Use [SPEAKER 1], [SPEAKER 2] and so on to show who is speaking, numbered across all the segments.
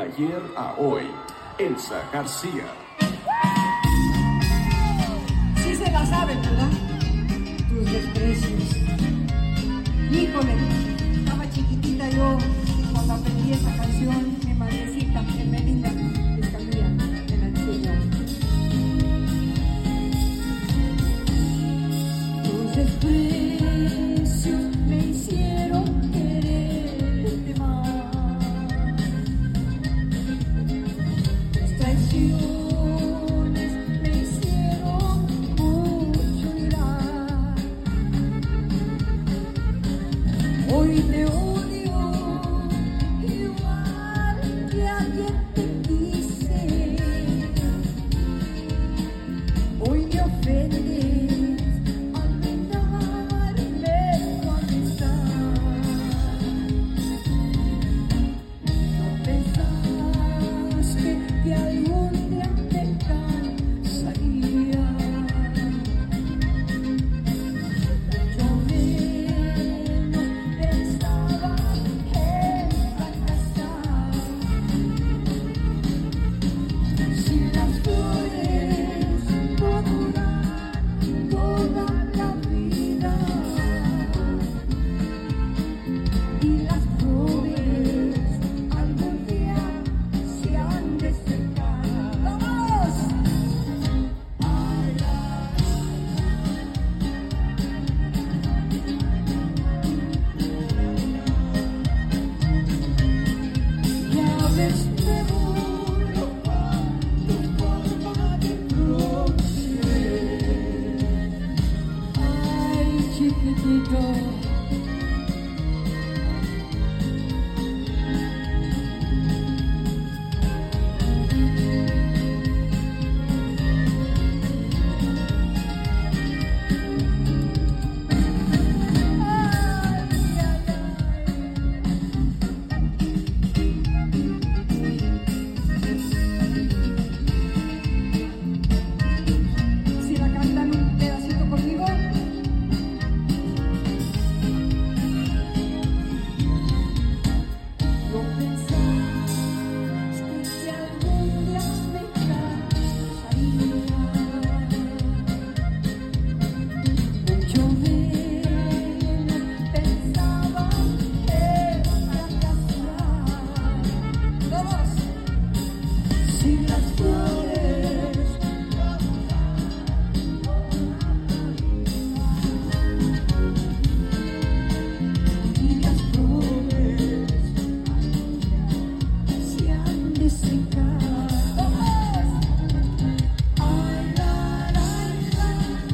[SPEAKER 1] ayer a hoy, Elsa García.
[SPEAKER 2] Sí se la saben, ¿verdad? Tus desprecios. Híjole, estaba chiquitita yo cuando aprendí esa canción, mi madrecita, Melinda Escamilla, me la enseñó. Tus desprecios me hicieron quererte más. Tus traiciones me hicieron mucho llorar. Hoy te odio igual que ayer te quise. Hoy me ofendes al negarme tu amistad. No pensaste que algún día me cansaría. Yo menos pensaba en fracasar. Si las flores no duran toda la vida y las flores algún día se han de secar. ¡Vamos! Ay, ya ves, me burlo con tu forma de proceder. Ay, chiquitito. Si la cantan un pedacito conmigo. No pensaste que algún día me cansaría. Mucho menos pensaba en fracasar. Todos. Si las flores y las flores se han de secar. Ay, la, la, la,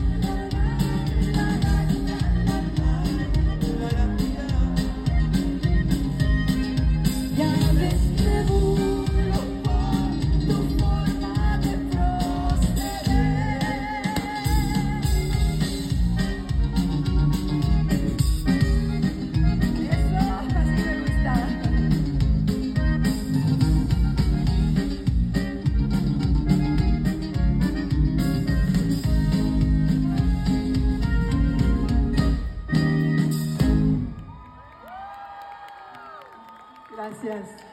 [SPEAKER 2] ya ves, me burlo con tu forma de proceder. Eso, así me gusta. Gracias.